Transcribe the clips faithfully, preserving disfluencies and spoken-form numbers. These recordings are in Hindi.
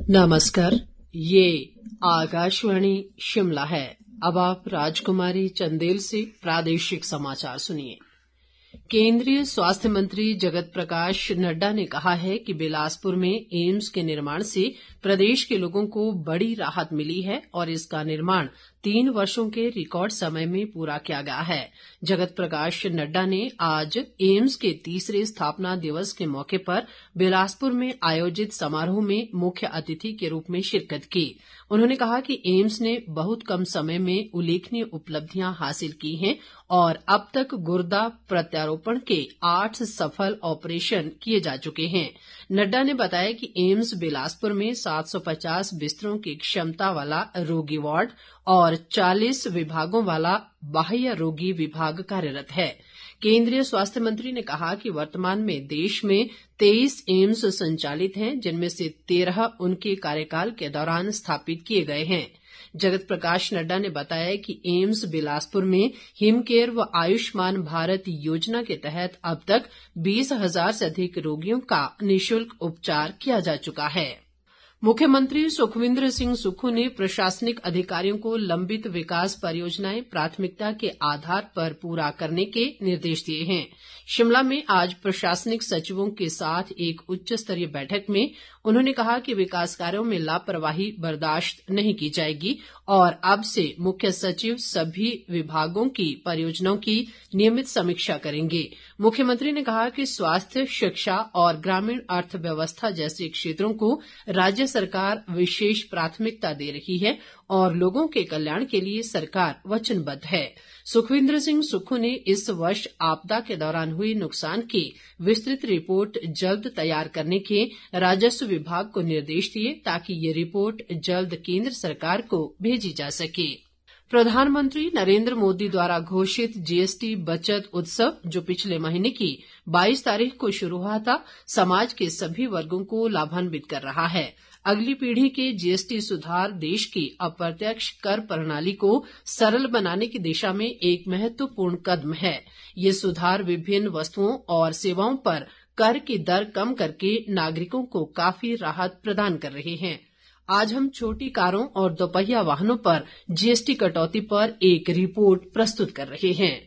नमस्कार, ये आकाशवाणी शिमला है। अब आप राजकुमारी चंदेल से प्रादेशिक समाचार सुनिए। केंद्रीय स्वास्थ्य मंत्री जगत प्रकाश नड्डा ने कहा है कि बिलासपुर में एम्स के निर्माण से प्रदेश के लोगों को बड़ी राहत मिली है और इसका निर्माण तीन वर्षों के रिकॉर्ड समय में पूरा किया गया है। जगत प्रकाश नड्डा ने आज एम्स के तीसरे स्थापना दिवस के मौके पर बिलासपुर में आयोजित समारोह में मुख्य अतिथि के रूप में शिरकत की। उन्होंने कहा कि एम्स ने बहुत कम समय में उल्लेखनीय उपलब्धियां हासिल की हैं और अब तक गुर्दा प्रत्यारोपण के आठ सफल ऑपरेशन किए जा चुके हैं। नड्डा ने बताया कि एम्स बिलासपुर में सात सौ पचास बिस्तरों की क्षमता वाला रोगी वार्ड और चालीस विभागों वाला बाह्य रोगी विभाग कार्यरत है। केंद्रीय स्वास्थ्य मंत्री ने कहा कि वर्तमान में देश में तेईस एम्स संचालित हैं, जिनमें से तेरह उनके कार्यकाल के दौरान स्थापित किए गए हैं। जगत प्रकाश नड्डा ने बताया कि एम्स बिलासपुर में हिमकेयर व आयुष्मान भारत योजना के तहत अब तक बीस हजार से अधिक रोगियों का निःशुल्क उपचार किया जा चुका है। मुख्यमंत्री सुखविंदर सिंह सुक्खू ने प्रशासनिक अधिकारियों को लंबित विकास परियोजनाएं प्राथमिकता के आधार पर पूरा करने के निर्देश दिए हैं। शिमला में आज प्रशासनिक सचिवों के साथ एक उच्च स्तरीय बैठक में उन्होंने कहा कि विकास कार्यों में लापरवाही बर्दाश्त नहीं की जाएगी और अब से मुख्य सचिव सभी विभागों की परियोजनाओं की नियमित समीक्षा करेंगे। मुख्यमंत्री ने कहा कि स्वास्थ्य, शिक्षा और ग्रामीण अर्थव्यवस्था जैसे क्षेत्रों को राज्य सरकार विशेष प्राथमिकता दे रही है और लोगों के कल्याण के लिए सरकार वचनबद्ध है। सुखविंदर सिंह सुक्खू ने इस वर्ष आपदा के दौरान हुए नुकसान की विस्तृत रिपोर्ट जल्द तैयार करने के राजस्व विभाग को निर्देश दिए ताकि ये रिपोर्ट जल्द केंद्र सरकार को भेजी जा सके। प्रधानमंत्री नरेंद्र मोदी द्वारा घोषित जीएसटी बचत उत्सव, जो पिछले महीने की बाईस तारीख को शुरू हुआ था, समाज के सभी वर्गों को लाभान्वित कर रहा है। अगली पीढ़ी के जीएसटी सुधार देश की अप्रत्यक्ष कर प्रणाली को सरल बनाने की दिशा में एक महत्वपूर्ण कदम है। ये सुधार विभिन्न वस्तुओं और सेवाओं पर कर की दर कम करके नागरिकों को काफी राहत प्रदान कर रहे हैं। आज हम छोटी कारों और दोपहिया वाहनों पर जीएसटी कटौती पर एक रिपोर्ट प्रस्तुत कर रहे हैं।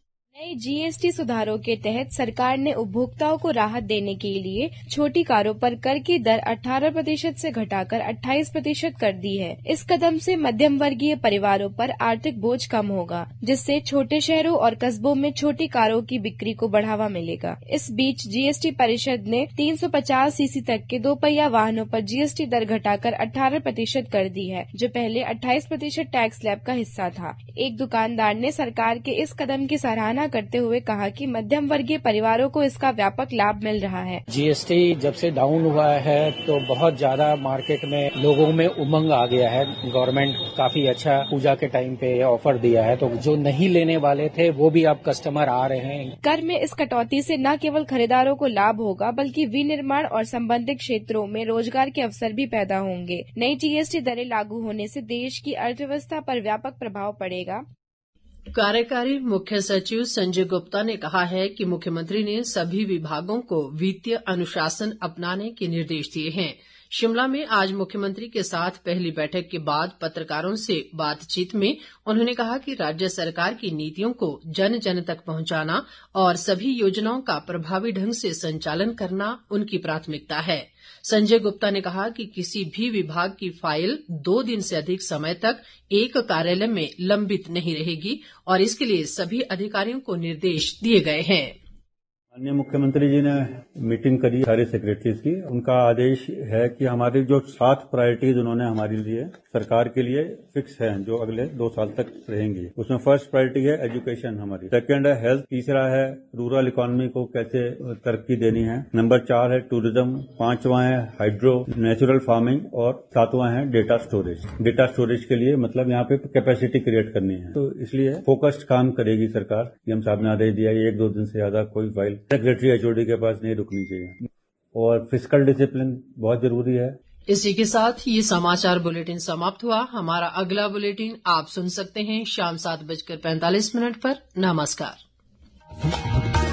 नए जीएसटी सुधारों के तहत सरकार ने उपभोक्ताओं को राहत देने के लिए छोटी कारों पर कर की दर अठारह प्रतिशत से घटाकर अट्ठाईस प्रतिशत कर दी है। इस कदम से मध्यम वर्गीय परिवारों पर आर्थिक बोझ कम होगा, जिससे छोटे शहरों और कस्बों में छोटी कारों की बिक्री को बढ़ावा मिलेगा। इस बीच जीएसटी परिषद ने तीन सौ पचास सीसी तक के दोपहिया वाहनों पर जीएसटी दर घटाकर अठारह प्रतिशत कर दी है, जो पहले अट्ठाईस प्रतिशत टैक्स स्लैब का हिस्सा था। एक दुकानदार ने सरकार के इस कदम की सराहना करते हुए कहा कि मध्यम वर्गीय परिवारों को इसका व्यापक लाभ मिल रहा है। जीएसटी जब से डाउन हुआ है तो बहुत ज्यादा मार्केट में लोगों में उमंग आ गया है। गवर्नमेंट काफी अच्छा पूजा के टाइम पे ऑफर दिया है, तो जो नहीं लेने वाले थे वो भी अब कस्टमर आ रहे हैं। कर में इस कटौती से न केवल खरीदारों को लाभ होगा, बल्कि विनिर्माण और संबंधित क्षेत्रों में रोजगार के अवसर भी पैदा होंगे। नई जीएसटी दरें लागू होने से देश की अर्थव्यवस्था पर व्यापक प्रभाव पड़ेगा। कार्यकारी मुख्य सचिव संजय गुप्ता ने कहा है कि मुख्यमंत्री ने सभी विभागों को वित्तीय अनुशासन अपनाने के निर्देश दिए हैं। शिमला में आज मुख्यमंत्री के साथ पहली बैठक के बाद पत्रकारों से बातचीत में उन्होंने कहा कि राज्य सरकार की नीतियों को जन जन तक पहुंचाना और सभी योजनाओं का प्रभावी ढंग से संचालन करना उनकी प्राथमिकता है। संजय गुप्ता ने कहा कि किसी भी विभाग की फाइल दो दिन से अधिक समय तक एक कार्यालय में लंबित नहीं रहेगी और इसके लिए सभी अधिकारियों को निर्देश दिए गए हैं। माननीय मुख्यमंत्री जी ने मीटिंग करी सारे सेक्रेटरीज की। उनका आदेश है कि हमारी जो सात प्रायोरिटीज उन्होंने हमारे लिए सरकार के लिए फिक्स है, जो अगले दो साल तक रहेंगी। उसमें फर्स्ट प्रायोरिटी है एजुकेशन हमारी, सेकंड है हेल्थ, तीसरा है रूरल इकोनॉमी को कैसे तरक्की देनी है, नंबर चार है टूरिज्म, पांचवा है हाइड्रो नेचुरल फार्मिंग और सातवां है डेटा स्टोरेज। डेटा स्टोरेज के लिए मतलब यहाँ पे कैपेसिटी क्रिएट करनी है, तो इसलिए फोकस्ड काम करेगी सरकार। सीएम साहब ने आदेश दिया एक दो दिन से ज्यादा कोई फाइल सेक्रेटरी एचओडी के पास नहीं रुकनी चाहिए और फिस्कल डिसिप्लिन बहुत जरूरी है। इसी के साथ ये समाचार बुलेटिन समाप्त हुआ। हमारा अगला बुलेटिन आप सुन सकते हैं शाम सात बजकर पैंतालीस मिनट पर। नमस्कार।